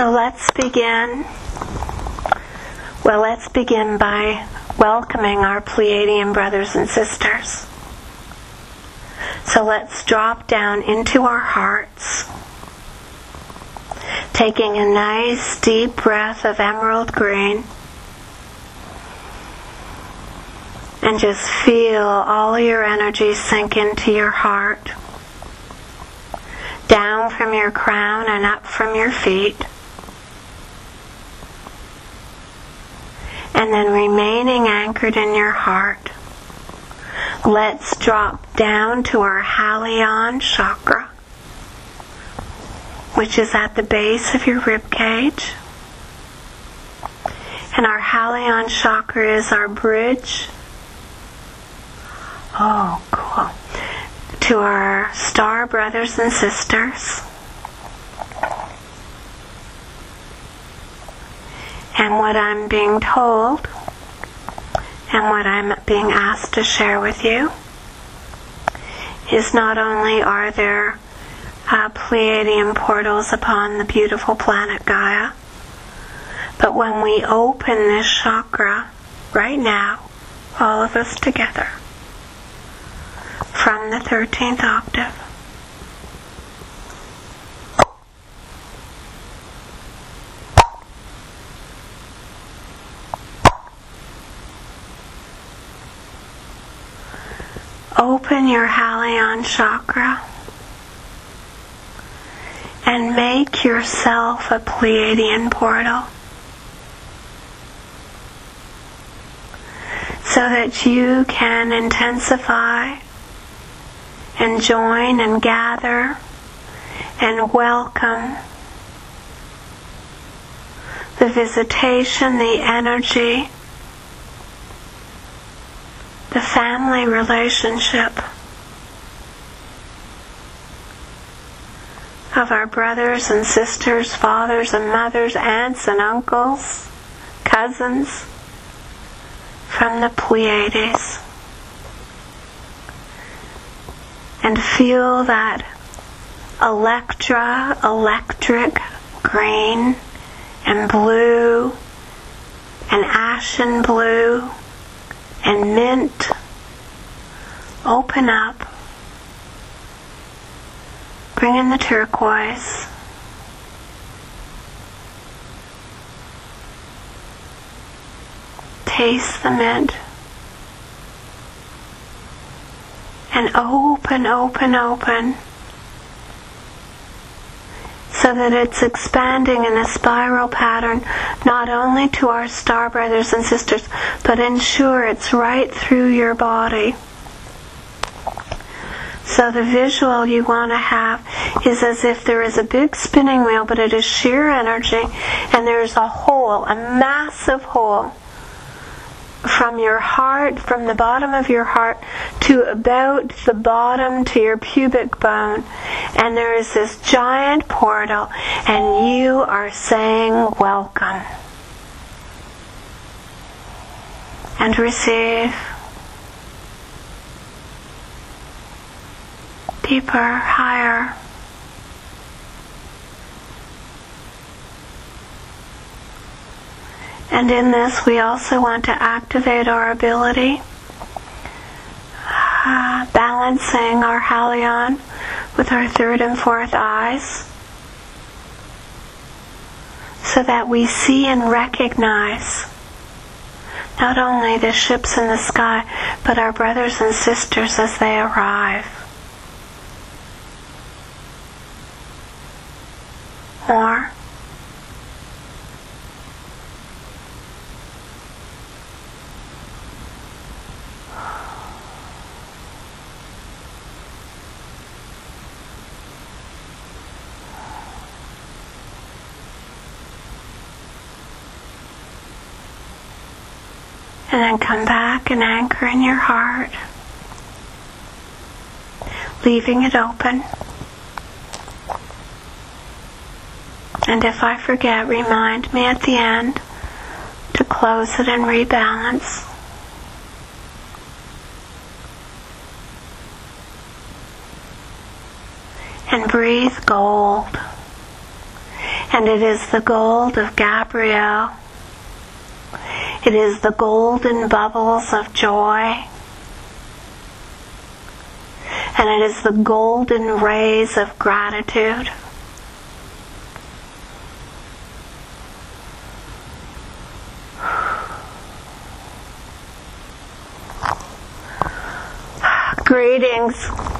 So let's begin. Well, let's begin by welcoming our Pleiadian brothers and sisters. So let's drop down into our hearts, taking a nice deep breath of emerald green, and just feel all your energy sink into your heart, down from your crown and up from your feet. And then remaining anchored in your heart, let's drop down to our Halion chakra, which is at the base of your rib cage. And our Halion chakra is our bridge. Oh, cool. To our star brothers and sisters. And what I'm being told, and what I'm being asked to share with you, is not only are there Pleiadian portals upon the beautiful planet Gaia, but when we open this chakra right now, all of us together, from the 13th octave, open your Halion chakra and make yourself a Pleiadian portal so that you can intensify and join and gather and welcome the visitation, the energy, the family relationship of our brothers and sisters, fathers and mothers, aunts and uncles, cousins from the Pleiades. And feel that electric green and blue and ashen blue and mint open up. Bring in the turquoise. Taste the mint. And open, so that it's expanding in a spiral pattern, not only to our star brothers and sisters, but ensure it's right through your body. So the visual you want to have is as if there is a big spinning wheel, but it is sheer energy, and there's a hole, a massive hole, from your heart, from the bottom of your heart to about the bottom to your pubic bone, and there is this giant portal, and you are saying welcome. And receive deeper, higher. And in this, we also want to activate our ability, balancing our Halion with our third and fourth eyes, so that we see and recognize not only the ships in the sky, but our brothers and sisters as they arrive. More. And then come back and anchor in your heart, leaving it open. And if I forget, remind me at the end to close it and rebalance. And breathe gold. And it is the gold of Gabrielle. It is the golden bubbles of joy. And it is the golden rays of gratitude. Greetings.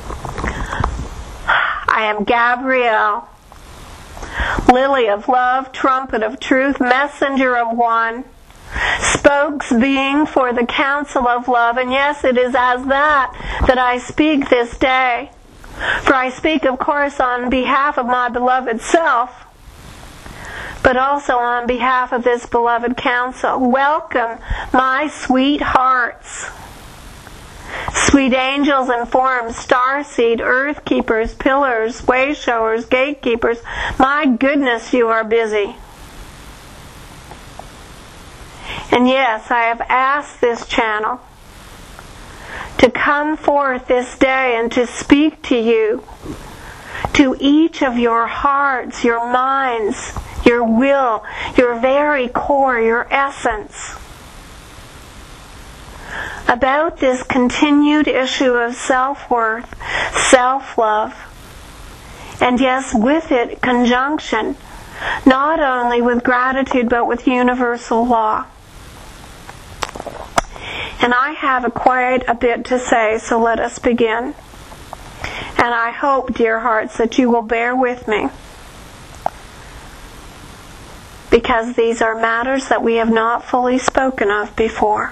I am Gabrielle, lily of love, trumpet of truth, messenger of one, spokes being for the council of love. And yes, it is as that I speak this day. For I speak, of course, on behalf of my beloved self, but also on behalf of this beloved council. Welcome, my sweet hearts. Sweet angels and forms, starseed, earth keepers, pillars, way showers, gatekeepers. My goodness, you are busy. And yes, I have asked this channel to come forth this day and to speak to you, to each of your hearts, your minds, your will, your very core, your essence, about this continued issue of self-worth, self-love, and yes, with it, conjunction, not only with gratitude, but with universal law. And I have quite a bit to say, so let us begin. And I hope, dear hearts, that you will bear with me, because these are matters that we have not fully spoken of before.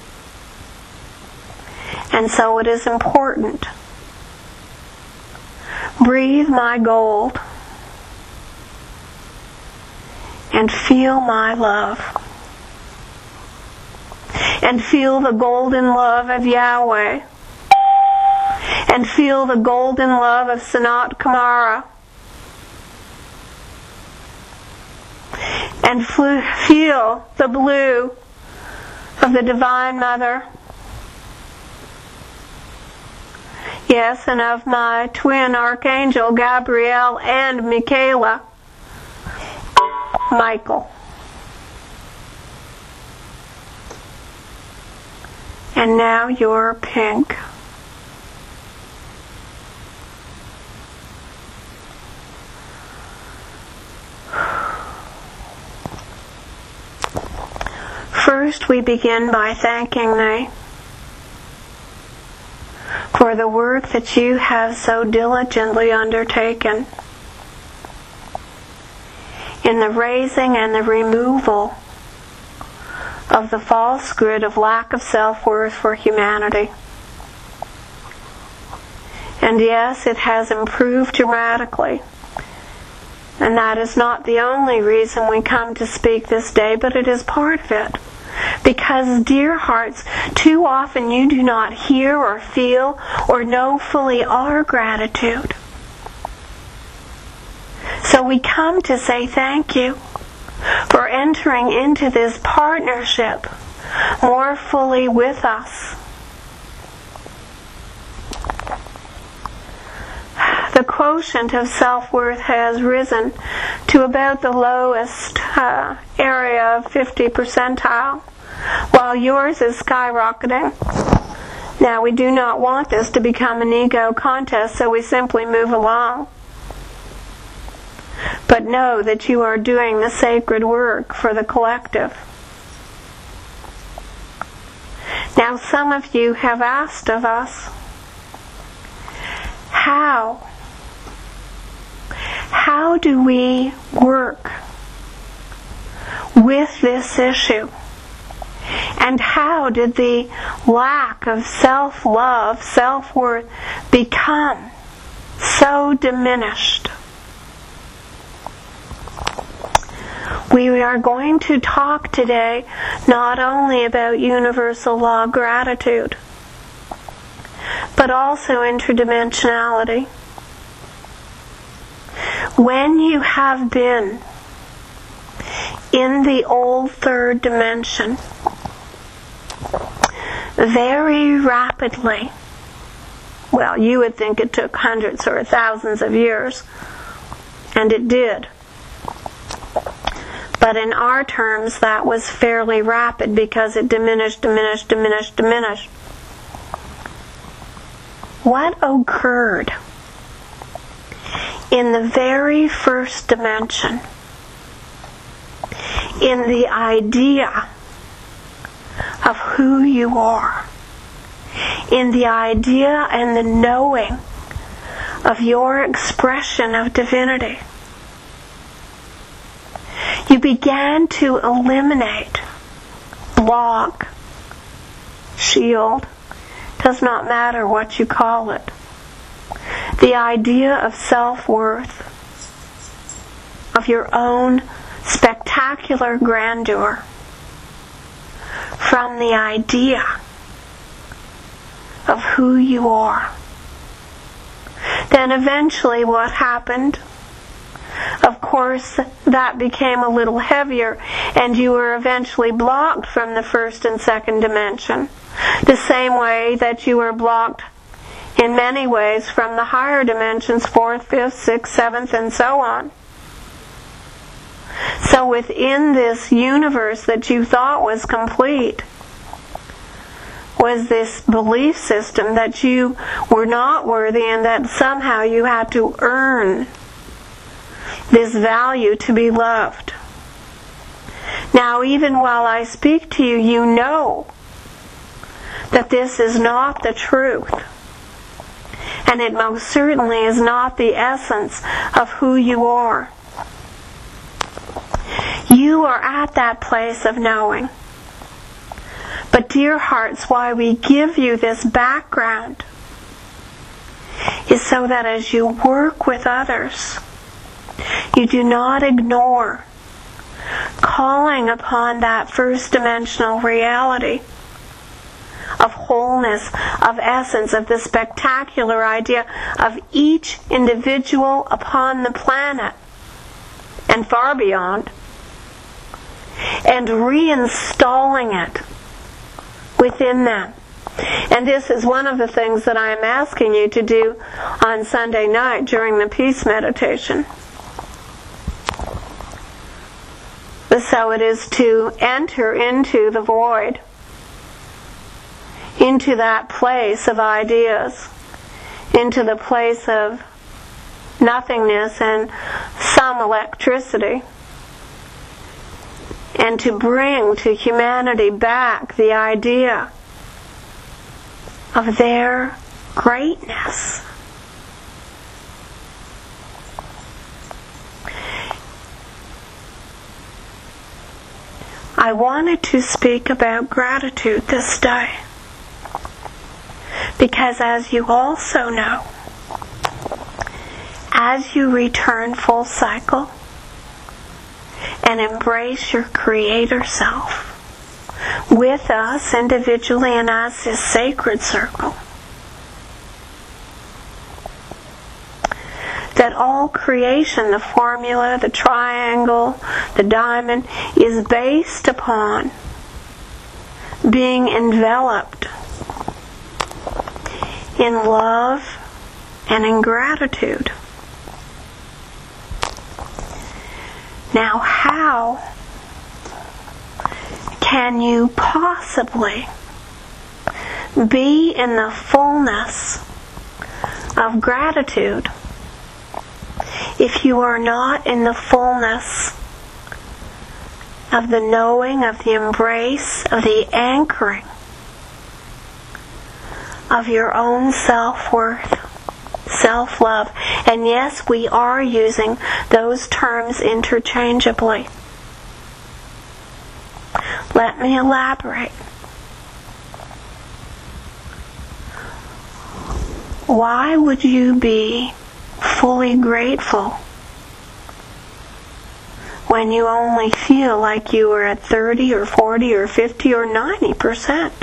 And so it is important. Breathe my gold and feel my love. And feel the golden love of Yahweh. And feel the golden love of Sanat Kumara. And feel the blue of the Divine Mother. Yes, and of my twin archangel, Gabrielle and Michaela, Michael. And now you're pink. First, we begin by thanking thee for the work that you have so diligently undertaken in the raising and the removal of the false grid of lack of self-worth for humanity. And yes, it has improved dramatically. And that is not the only reason we come to speak this day, but it is part of it. Because, dear hearts, too often you do not hear or feel or know fully our gratitude. So we come to say thank you for entering into this partnership more fully with us. The quotient of self-worth has risen to about the lowest area of 50 percentile, while yours is skyrocketing. Now, we do not want this to become an ego contest, so we simply move along. But know that you are doing the sacred work for the collective. Now, some of you have asked of us, how do we work with this issue? And how did the lack of self-love, self-worth become so diminished? We are going to talk today not only about universal law gratitude, but also interdimensionality. When you have been in the old third dimension very rapidly, well, you would think it took hundreds or thousands of years, and it did. But in our terms, that was fairly rapid because it diminished. What occurred in the very first dimension, in the idea of who you are, in the idea and the knowing of your expression of divinity? You began to eliminate, block, shield, does not matter what you call it, the idea of self-worth, of your own spectacular grandeur, from the idea of who you are. Then eventually what happened? Of course, that became a little heavier, and you were eventually blocked from the first and second dimension, the same way that you were blocked in many ways from the higher dimensions, 4th, 5th, 6th, 7th, and so on. So within this universe that you thought was complete was this belief system that you were not worthy and that somehow you had to earn this value to be loved. Now, even while I speak to you, you know that this is not the truth. And it most certainly is not the essence of who you are. You are at that place of knowing. But dear hearts, why we give you this background is so that as you work with others, you do not ignore calling upon that first dimensional reality of wholeness, of essence, of the spectacular idea of each individual upon the planet and far beyond, and reinstalling it within them. And this is one of the things that I am asking you to do on Sunday night during the peace meditation. So it is to enter into the void, into that place of ideas, into the place of nothingness and some electricity, and to bring to humanity back the idea of their greatness. I wanted to speak about gratitude this day because, as you also know, as you return full cycle and embrace your Creator Self with us individually and as this sacred circle, that all creation, the formula, the triangle, the diamond, is based upon being enveloped in love and in gratitude. Now, how can you possibly be in the fullness of gratitude if you are not in the fullness of the knowing, of the embrace, of the anchoring of your own self-worth, self-love? And yes, we are using those terms interchangeably. Let me elaborate. Why would you be fully grateful when you only feel like you are at 30 or 40 or 50 or 90%?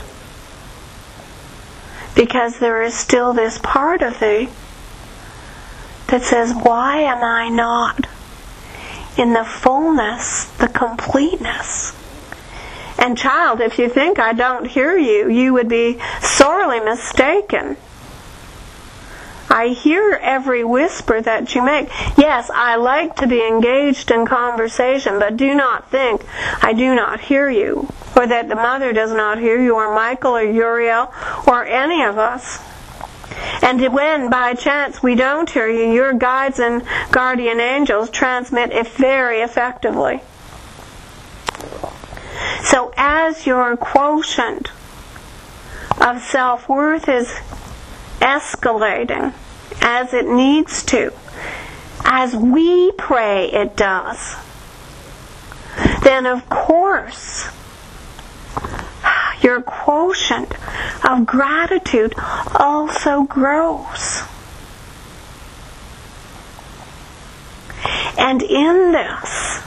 Because there is still this part of thee that says, why am I not in the fullness, the completeness? And child, if you think I don't hear you, you would be sorely mistaken. I hear every whisper that you make. Yes, I like to be engaged in conversation, but do not think I do not hear you, or that the mother does not hear you, or Michael, or Uriel, or any of us. And when, by chance, we don't hear you, your guides and guardian angels transmit it very effectively. So as your quotient of self-worth is escalating, as it needs to, as we pray it does, then of course your quotient of gratitude also grows. And in this,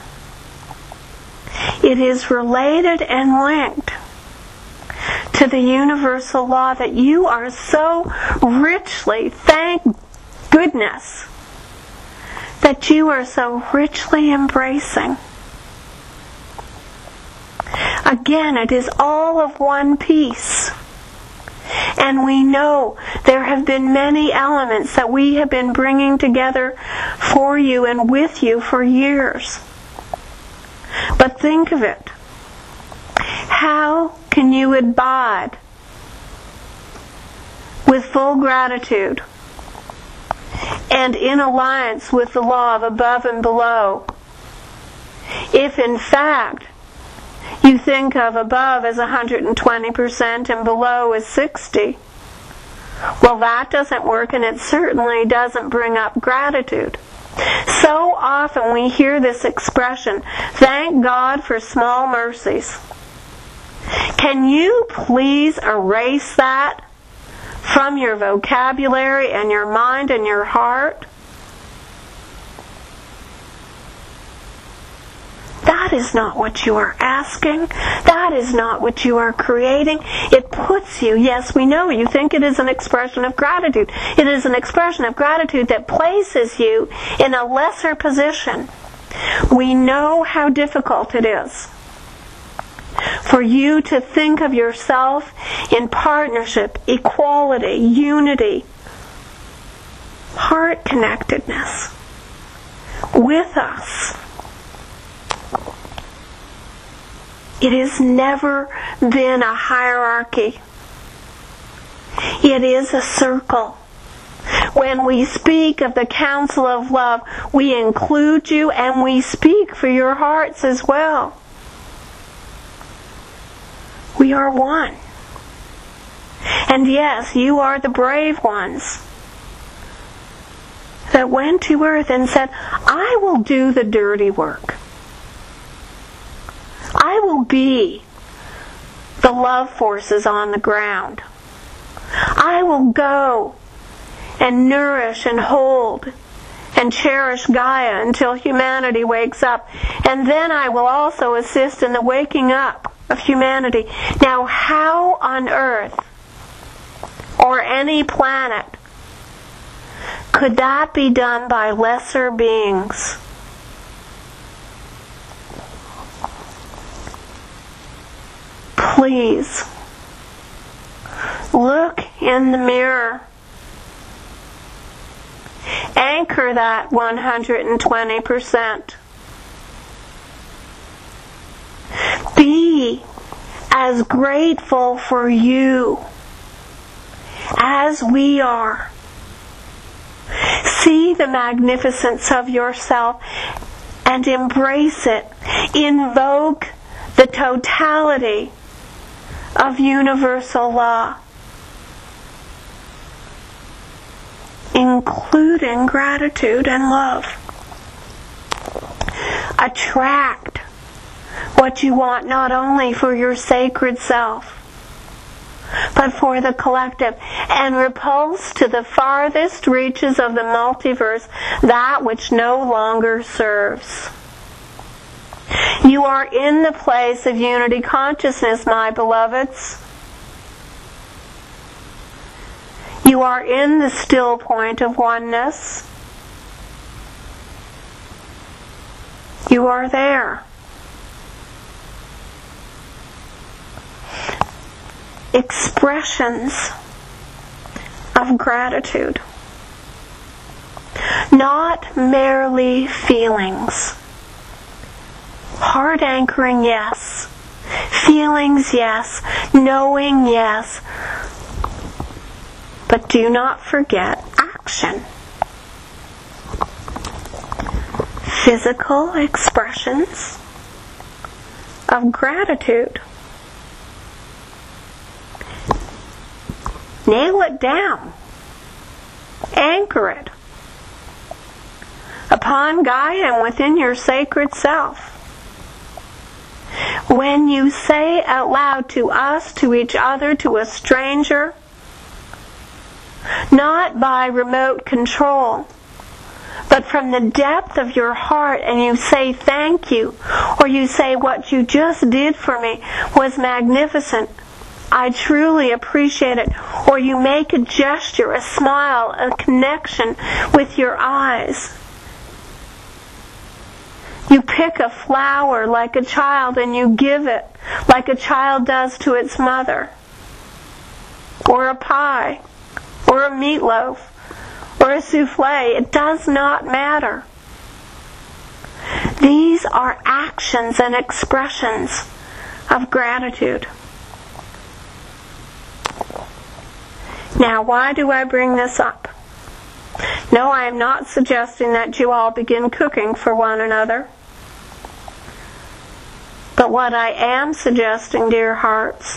it is related and linked to the universal law that you are so richly, thank goodness, that you are so richly embracing. Again, it is all of one piece. And we know there have been many elements that we have been bringing together for you and with you for years. But think of it. How can you abide with full gratitude and in alliance with the law of above and below if in fact you think of above as 120% and below as 60%? Well, that doesn't work, and it certainly doesn't bring up gratitude. So often we hear this expression, thank God for small mercies. Can you please erase that from your vocabulary and your mind and your heart? That is not what you are asking. That is not what you are creating. It puts you, yes, we know, you think it is an expression of gratitude. It is an expression of gratitude that places you in a lesser position. We know how difficult it is for you to think of yourself in partnership, equality, unity, heart connectedness with us. It has never been a hierarchy. It is a circle. When we speak of the counsel of love, we include you and we speak for your hearts as well. We are one. And yes, you are the brave ones that went to earth and said, I will do the dirty work. I will be the love forces on the ground. I will go and nourish and hold and cherish Gaia until humanity wakes up. And then I will also assist in the waking up of humanity. Now, how on earth or any planet could that be done by lesser beings? Please, look in the mirror. Anchor that 120%. Be as grateful for you as we are. See the magnificence of yourself and embrace it. Invoke the totality of universal law, including gratitude and love. Attract what you want not only for your sacred self, but for the collective, and repulse to the farthest reaches of the multiverse that which no longer serves. You are in the place of unity consciousness, my beloveds. You are in the still point of oneness. You are there. Expressions of gratitude not merely feelings. Heart anchoring, yes. Feelings, yes. Knowing, yes. But do not forget action. Physical expressions of gratitude. Nail it down. Anchor it upon Gaia and within your sacred self. When you say out loud to us, to each other, to a stranger, not by remote control, but from the depth of your heart, and you say thank you, or you say what you just did for me was magnificent, I truly appreciate it, or you make a gesture, a smile, a connection with your eyes. You pick a flower like a child and you give it like a child does to its mother, or a pie, or a meatloaf, or a souffle. It does not matter. These are actions and expressions of gratitude. Now, why do I bring this up? No, I am not suggesting that you all begin cooking for one another. But what I am suggesting, dear hearts,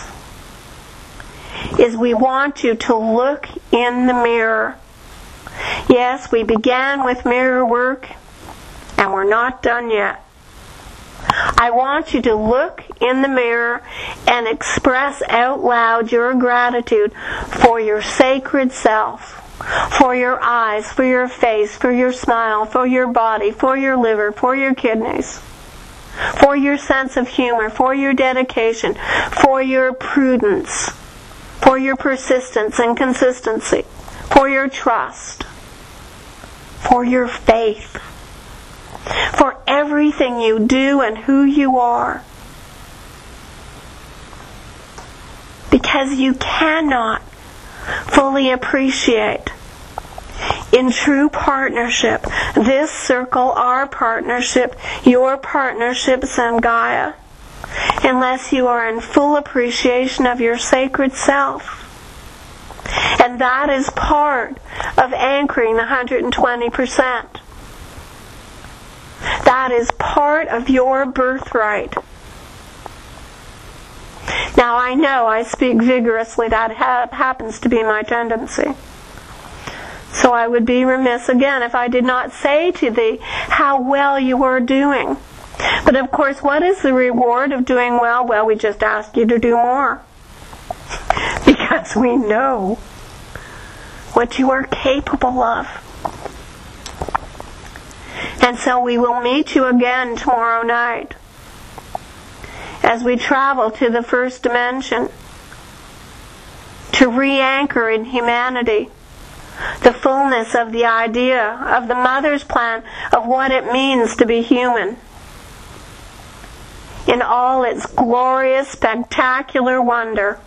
is we want you to look in the mirror. Yes, we began with mirror work, and we're not done yet. I want you to look in the mirror and express out loud your gratitude for your sacred self, for your eyes, for your face, for your smile, for your body, for your liver, for your kidneys, for your sense of humor, for your dedication, for your prudence, for your persistence and consistency, for your trust, for your faith, for everything you do and who you are. Because you cannot fully appreciate in true partnership, this circle, our partnership, your partnerships and Gaia, unless you are in full appreciation of your sacred self. And that is part of anchoring the 120%. That is part of your birthright. Now I know I speak vigorously. That happens to be my tendency. So I would be remiss again if I did not say to thee how well you are doing. But of course, what is the reward of doing well? Well, we just ask you to do more. Because we know what you are capable of. And so we will meet you again tomorrow night as we travel to the first dimension to re-anchor in humanity the fullness of the idea of the Mother's plan of what it means to be human in all its glorious, spectacular wonder.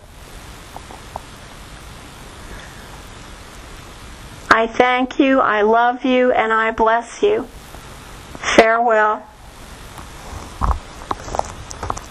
I thank you, I love you, and I bless you. Farewell.